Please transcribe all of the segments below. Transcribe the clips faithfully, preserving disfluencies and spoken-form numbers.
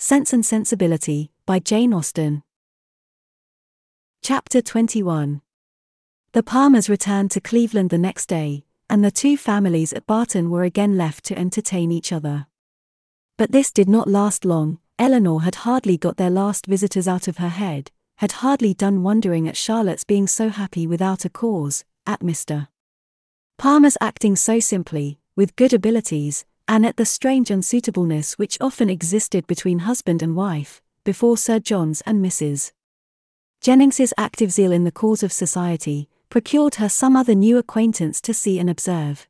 Sense and Sensibility, by Jane Austen. Chapter twenty-one. The Palmers returned to Cleveland the next day, and the two families at Barton were again left to entertain each other. But this did not last long. Eleanor had hardly got their last visitors out of her head, had hardly done wondering at Charlotte's being so happy without a cause, at Mister Palmer's acting so simply, with good abilities, and at the strange unsuitableness which often existed between husband and wife, before Sir John's and Missus Jennings's active zeal in the cause of society, procured her some other new acquaintance to see and observe.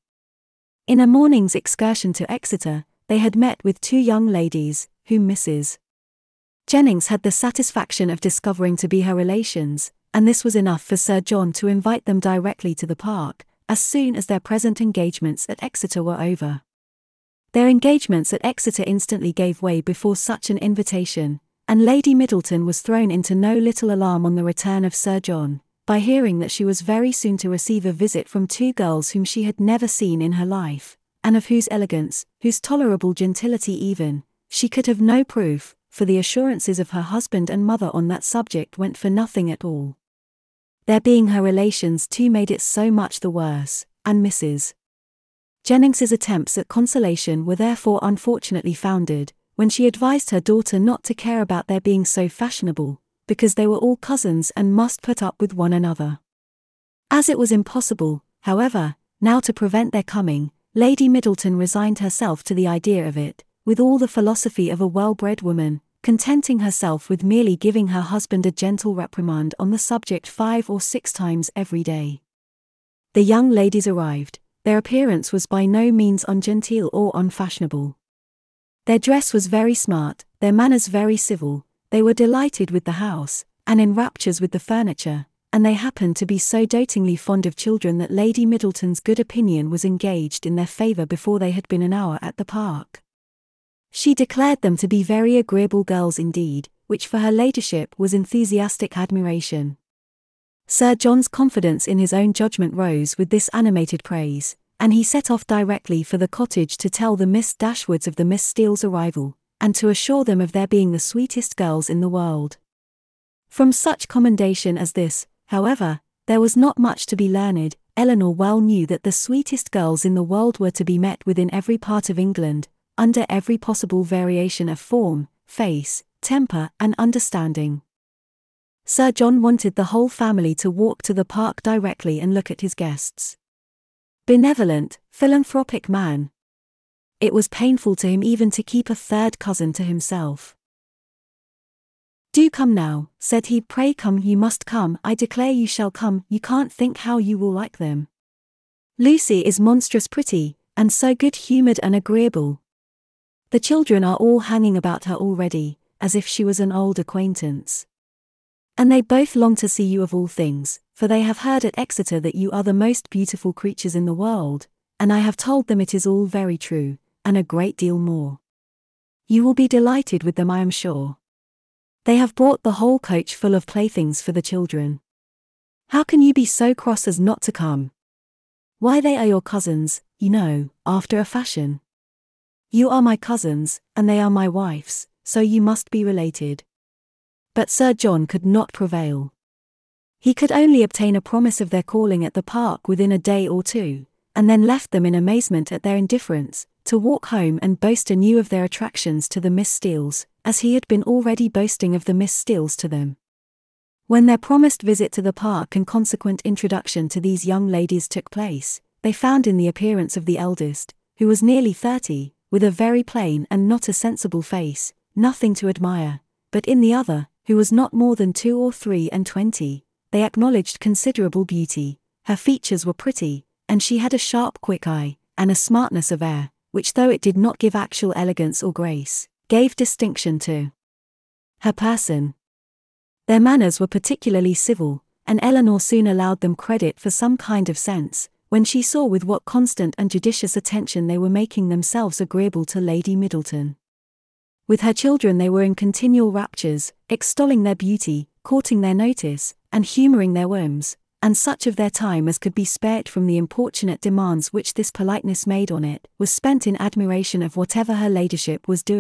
In a morning's excursion to Exeter, they had met with two young ladies, whom Missus Jennings had the satisfaction of discovering to be her relations, and this was enough for Sir John to invite them directly to the park, as soon as their present engagements at Exeter were over. Their engagements at Exeter instantly gave way before such an invitation, and Lady Middleton was thrown into no little alarm on the return of Sir John, by hearing that she was very soon to receive a visit from two girls whom she had never seen in her life, and of whose elegance, whose tolerable gentility even, she could have no proof, for the assurances of her husband and mother on that subject went for nothing at all. Their being her relations too made it so much the worse, and Missus Jennings's attempts at consolation were therefore unfortunately founded, when she advised her daughter not to care about their being so fashionable, because they were all cousins and must put up with one another. As it was impossible, however, now to prevent their coming, Lady Middleton resigned herself to the idea of it, with all the philosophy of a well-bred woman, contenting herself with merely giving her husband a gentle reprimand on the subject five or six times every day. The young ladies arrived. Their appearance was by no means ungenteel or unfashionable. Their dress was very smart, their manners very civil, they were delighted with the house, and in raptures with the furniture, and they happened to be so dotingly fond of children that Lady Middleton's good opinion was engaged in their favour before they had been an hour at the park. She declared them to be very agreeable girls indeed, which for her ladyship was enthusiastic admiration. Sir John's confidence in his own judgment rose with this animated praise, and he set off directly for the cottage to tell the Miss Dashwoods of the Miss Steele's arrival, and to assure them of their being the sweetest girls in the world. From such commendation as this, however, there was not much to be learned. Eleanor well knew that the sweetest girls in the world were to be met with in every part of England, under every possible variation of form, face, temper, and understanding. Sir John wanted the whole family to walk to the park directly and look at his guests. Benevolent, philanthropic man. It was painful to him even to keep a third cousin to himself. "Do come now," said he, "pray come, you must come, I declare you shall come, you can't think how you will like them. Lucy is monstrous pretty, and so good-humoured and agreeable. The children are all hanging about her already, as if she was an old acquaintance. And they both long to see you of all things, for they have heard at Exeter that you are the most beautiful creatures in the world, and I have told them it is all very true, and a great deal more. You will be delighted with them, I am sure. They have brought the whole coach full of playthings for the children. How can you be so cross as not to come? Why, they are your cousins, you know, after a fashion. You are my cousins, and they are my wife's, so you must be related." But Sir John could not prevail. He could only obtain a promise of their calling at the park within a day or two, and then left them in amazement at their indifference, to walk home and boast anew of their attractions to the Miss Steeles, as he had been already boasting of the Miss Steeles to them. When their promised visit to the park and consequent introduction to these young ladies took place, they found in the appearance of the eldest, who was nearly thirty, with a very plain and not a sensible face, nothing to admire, but in the other, who was not more than two or three and twenty, they acknowledged considerable beauty. Her features were pretty, and she had a sharp quick eye, and a smartness of air, which though it did not give actual elegance or grace, gave distinction to her person. Their manners were particularly civil, and Eleanor soon allowed them credit for some kind of sense, when she saw with what constant and judicious attention they were making themselves agreeable to Lady Middleton. With her children they were in continual raptures, extolling their beauty, courting their notice, and humouring their whims, and such of their time as could be spared from the importunate demands which this politeness made on it, was spent in admiration of whatever her ladyship was doing,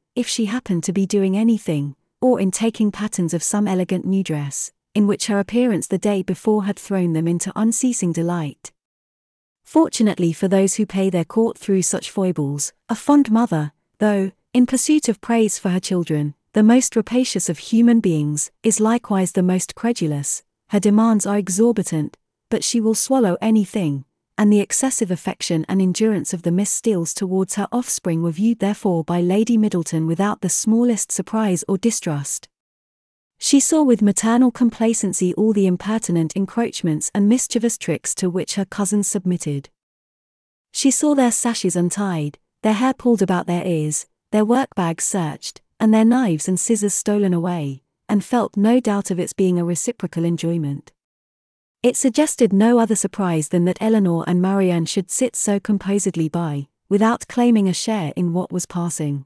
if she happened to be doing anything, or in taking patterns of some elegant new dress, in which her appearance the day before had thrown them into unceasing delight. Fortunately for those who pay their court through such foibles, a fond mother, though, in pursuit of praise for her children, the most rapacious of human beings, is likewise the most credulous. Her demands are exorbitant, but she will swallow anything, and the excessive affection and endurance of the Miss Steeles towards her offspring were viewed therefore by Lady Middleton without the smallest surprise or distrust. She saw with maternal complacency all the impertinent encroachments and mischievous tricks to which her cousins submitted. She saw their sashes untied, their hair pulled about their ears, their work-bags searched, and their knives and scissors stolen away, and felt no doubt of its being a reciprocal enjoyment. It suggested no other surprise than that Eleanor and Marianne should sit so composedly by, without claiming a share in what was passing.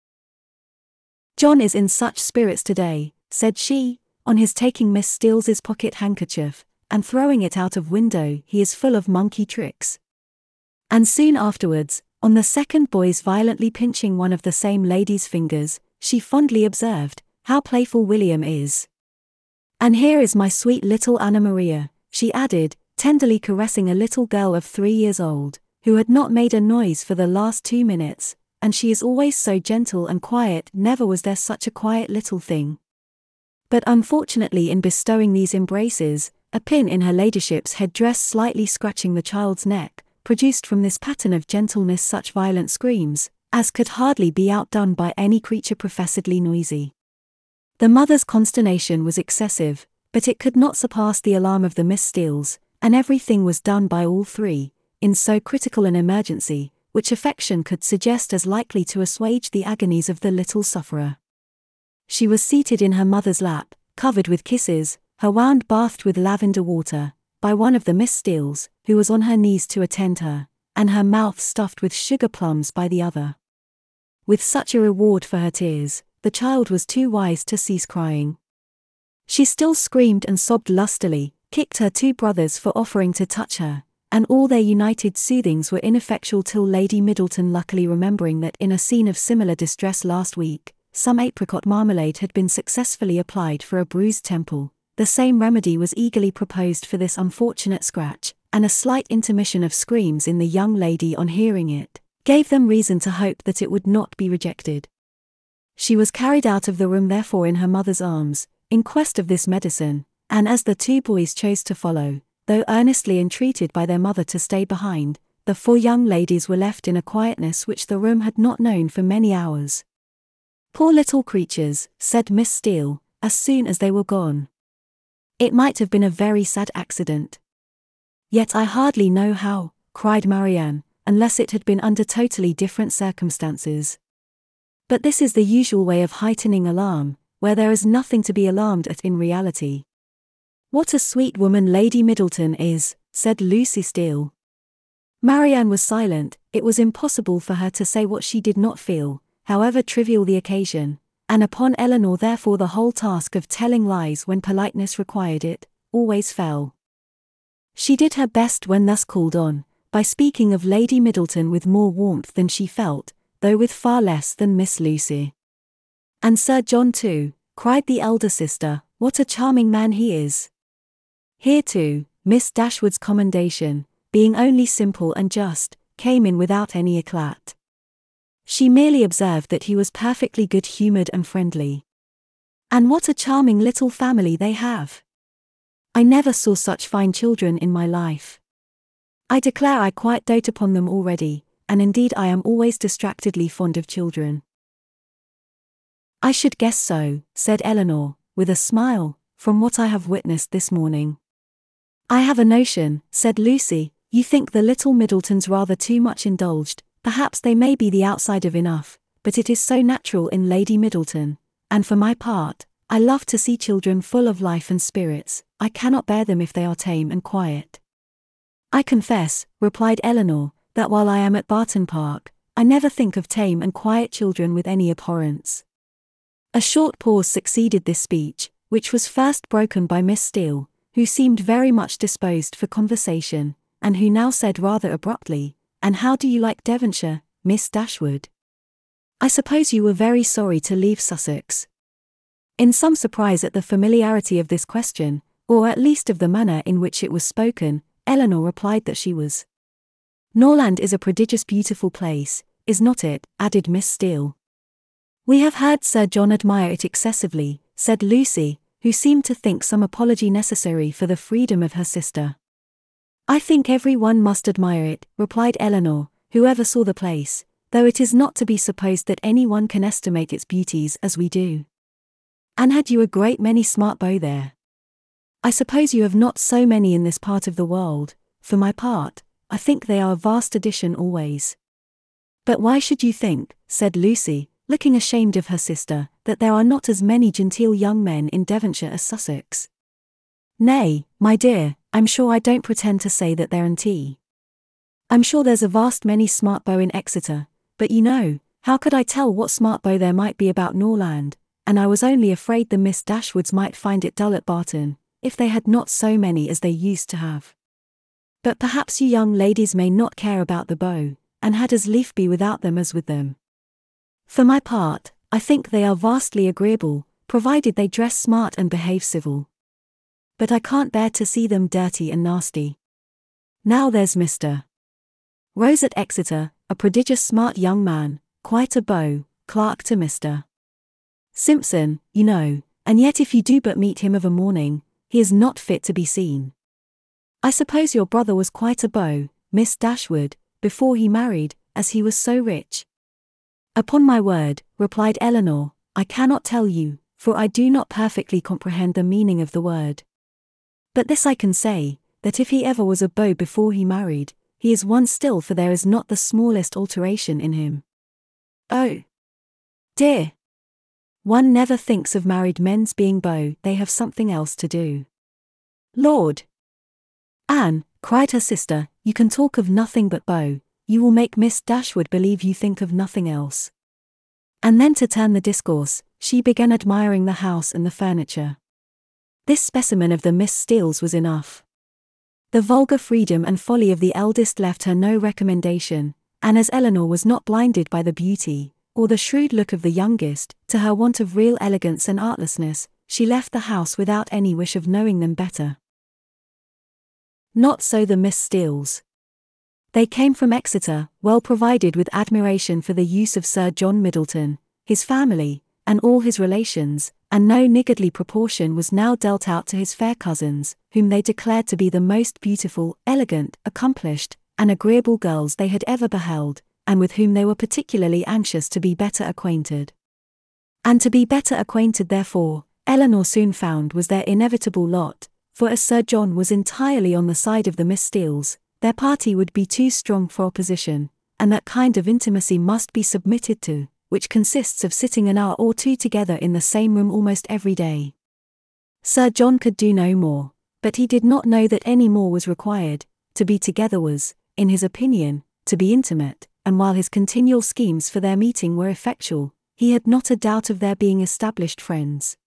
"John is in such spirits today," said she, on his taking Miss Steeles's pocket handkerchief, and throwing it out of window. "He is full of monkey tricks." And soon afterwards, on the second boy's violently pinching one of the same lady's fingers, she fondly observed, "How playful William is. And here is my sweet little Anna Maria," she added, tenderly caressing a little girl of three years old, who had not made a noise for the last two minutes, "and she is always so gentle and quiet. Never was there such a quiet little thing." But unfortunately, in bestowing these embraces, a pin in her ladyship's head-dress slightly scratching the child's neck, produced from this pattern of gentleness such violent screams, as could hardly be outdone by any creature professedly noisy. The mother's consternation was excessive, but it could not surpass the alarm of the Miss Steeles, and everything was done by all three, in so critical an emergency, which affection could suggest as likely to assuage the agonies of the little sufferer. She was seated in her mother's lap, covered with kisses, her wand bathed with lavender water, by one of the Miss Steeles, who was on her knees to attend her, and her mouth stuffed with sugar plums by the other. With such a reward for her tears, the child was too wise to cease crying. She still screamed and sobbed lustily, kicked her two brothers for offering to touch her, and all their united soothings were ineffectual till Lady Middleton, luckily remembering that in a scene of similar distress last week, some apricot marmalade had been successfully applied for a bruised temple, the same remedy was eagerly proposed for this unfortunate scratch, and a slight intermission of screams in the young lady on hearing it, gave them reason to hope that it would not be rejected. She was carried out of the room therefore in her mother's arms, in quest of this medicine, and as the two boys chose to follow, though earnestly entreated by their mother to stay behind, the four young ladies were left in a quietness which the room had not known for many hours. "Poor little creatures," said Miss Steele, as soon as they were gone. "It might have been a very sad accident." "Yet I hardly know how," cried Marianne, "unless it had been under totally different circumstances. But this is the usual way of heightening alarm, where there is nothing to be alarmed at in reality." "What a sweet woman Lady Middleton is," said Lucy Steele. Marianne was silent. It was impossible for her to say what she did not feel, however trivial the occasion, and upon Eleanor therefore the whole task of telling lies when politeness required it, always fell. She did her best when thus called on, by speaking of Lady Middleton with more warmth than she felt, though with far less than Miss Lucy. "And Sir John too," cried the elder sister, "what a charming man he is." Here too, Miss Dashwood's commendation, being only simple and just, came in without any eclat. She merely observed that he was perfectly good-humoured and friendly. "And what a charming little family they have! I never saw such fine children in my life. I declare I quite dote upon them already, and indeed I am always distractedly fond of children." "I should guess so," said Eleanor, with a smile, "from what I have witnessed this morning." "I have a notion," said Lucy, "you think the little Middletons rather too much indulged. Perhaps they may be the outside of enough, but it is so natural in Lady Middleton, and for my part, I love to see children full of life and spirits. I cannot bear them if they are tame and quiet." "I confess," replied Eleanor, "that while I am at Barton Park, I never think of tame and quiet children with any abhorrence." A short pause succeeded this speech, which was first broken by Miss Steele, who seemed very much disposed for conversation, and who now said rather abruptly, "And how do you like Devonshire, Miss Dashwood?" I suppose you were very sorry to leave Sussex. In some surprise at the familiarity of this question, or at least of the manner in which it was spoken, Eleanor replied that she was. Norland is a prodigious beautiful place, is not it? Added Miss Steele. We have heard Sir John admire it excessively, said Lucy, who seemed to think some apology necessary for the freedom of her sister. I think every one must admire it, replied Eleanor, whoever saw the place, though it is not to be supposed that any one can estimate its beauties as we do. And had you a great many smart beaux there? I suppose you have not so many in this part of the world. For my part, I think they are a vast addition always. But why should you think, said Lucy, looking ashamed of her sister, that there are not as many genteel young men in Devonshire as Sussex? Nay, my dear, I'm sure I don't pretend to say that there aren't. I'm sure there's a vast many smart beaux in Exeter, but you know, how could I tell what smart beaux there might be about Norland, and I was only afraid the Miss Dashwoods might find it dull at Barton, if they had not so many as they used to have. But perhaps you young ladies may not care about the beaux, and had as lief be without them as with them. For my part, I think they are vastly agreeable, provided they dress smart and behave civil. But I can't bear to see them dirty and nasty. Now there's Mister Rose at Exeter, a prodigious smart young man, quite a beau, clerk to Mister Simpson, you know, and yet if you do but meet him of a morning, he is not fit to be seen. I suppose your brother was quite a beau, Miss Dashwood, before he married, as he was so rich. Upon my word, replied Eleanor, I cannot tell you, for I do not perfectly comprehend the meaning of the word. But this I can say, that if he ever was a beau before he married, he is one still, for there is not the smallest alteration in him. Oh, dear! One never thinks of married men's being beaux, they have something else to do. Lord! Anne, cried her sister, you can talk of nothing but beaux, you will make Miss Dashwood believe you think of nothing else. And then to turn the discourse, she began admiring the house and the furniture. This specimen of the Miss Steeles was enough. The vulgar freedom and folly of the eldest left her no recommendation, and as Eleanor was not blinded by the beauty, or the shrewd look of the youngest, to her want of real elegance and artlessness, she left the house without any wish of knowing them better. Not so the Miss Steeles. They came from Exeter, well provided with admiration for the use of Sir John Middleton, his family, and all his relations, and no niggardly proportion was now dealt out to his fair cousins, whom they declared to be the most beautiful, elegant, accomplished, and agreeable girls they had ever beheld, and with whom they were particularly anxious to be better acquainted. And to be better acquainted therefore, Eleanor soon found was their inevitable lot, for as Sir John was entirely on the side of the Miss Steeles, their party would be too strong for opposition, and that kind of intimacy must be submitted to, which consists of sitting an hour or two together in the same room almost every day. Sir John could do no more, but he did not know that any more was required. To be together was, in his opinion, to be intimate, and while his continual schemes for their meeting were effectual, he had not a doubt of their being established friends.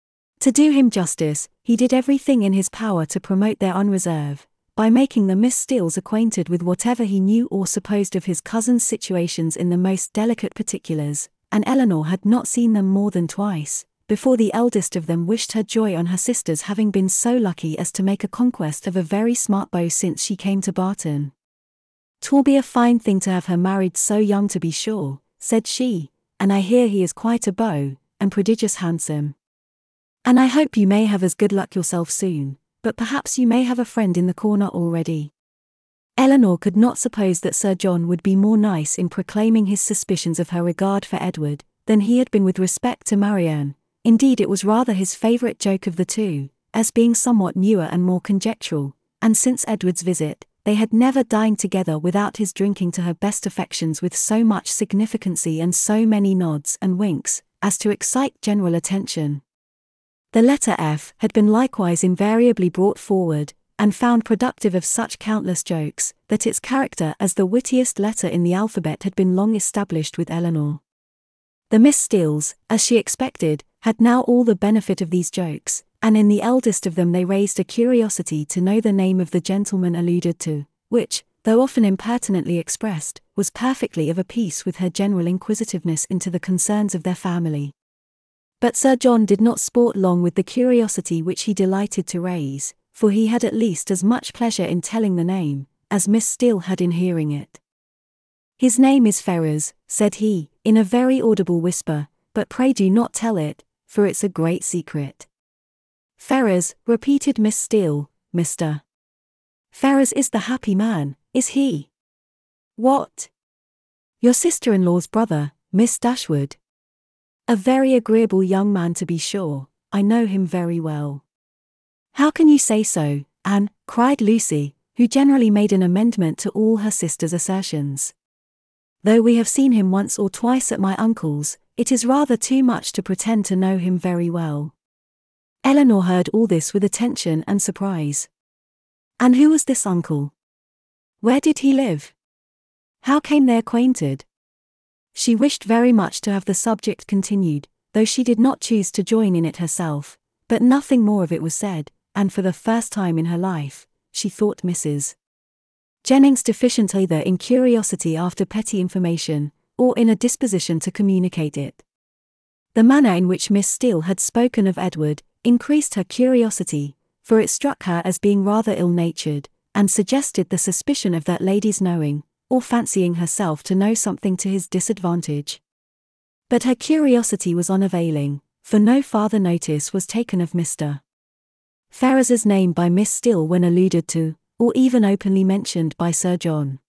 To do him justice, he did everything in his power to promote their unreserve, by making the Miss Steeles acquainted with whatever he knew or supposed of his cousins' situations in the most delicate particulars, and Eleanor had not seen them more than twice, before the eldest of them wished her joy on her sister's having been so lucky as to make a conquest of a very smart beau since she came to Barton. "'Twill be a fine thing to have her married so young, to be sure," said she, "and I hear he is quite a beau, and prodigious handsome. And I hope you may have as good luck yourself soon, but perhaps you may have a friend in the corner already." Eleanor could not suppose that Sir John would be more nice in proclaiming his suspicions of her regard for Edward, than he had been with respect to Marianne. Indeed, it was rather his favourite joke of the two, as being somewhat newer and more conjectural, and since Edward's visit, they had never dined together without his drinking to her best affections with so much significancy and so many nods and winks, as to excite general attention. The letter F had been likewise invariably brought forward, and found productive of such countless jokes, that its character as the wittiest letter in the alphabet had been long established with Eleanor. The Miss Steeles, as she expected, had now all the benefit of these jokes, and in the eldest of them they raised a curiosity to know the name of the gentleman alluded to, which, though often impertinently expressed, was perfectly of a piece with her general inquisitiveness into the concerns of their family. But Sir John did not sport long with the curiosity which he delighted to raise, for he had at least as much pleasure in telling the name, as Miss Steele had in hearing it. "His name is Ferrars," said he, in a very audible whisper, "but pray do not tell it, for it's a great secret." "Ferrars," repeated Miss Steele. "Mister Ferrars is the happy man, is he?" "What? Your sister-in-law's brother, Miss Dashwood? A very agreeable young man, to be sure. I know him very well." "How can you say so, Anne?" cried Lucy, who generally made an amendment to all her sister's assertions. "Though we have seen him once or twice at my uncle's, it is rather too much to pretend to know him very well." Elinor heard all this with attention and surprise. And who was this uncle? Where did he live? How came they acquainted? She wished very much to have the subject continued, though she did not choose to join in it herself, but nothing more of it was said, and for the first time in her life, she thought Missus Jennings deficient either in curiosity after petty information, or in a disposition to communicate it. The manner in which Miss Steele had spoken of Edward increased her curiosity, for it struck her as being rather ill-natured, and suggested the suspicion of that lady's knowing, or fancying herself to know something to his disadvantage. But her curiosity was unavailing, for no farther notice was taken of Mister Ferrars's name by Miss Steele when alluded to, or even openly mentioned by Sir John.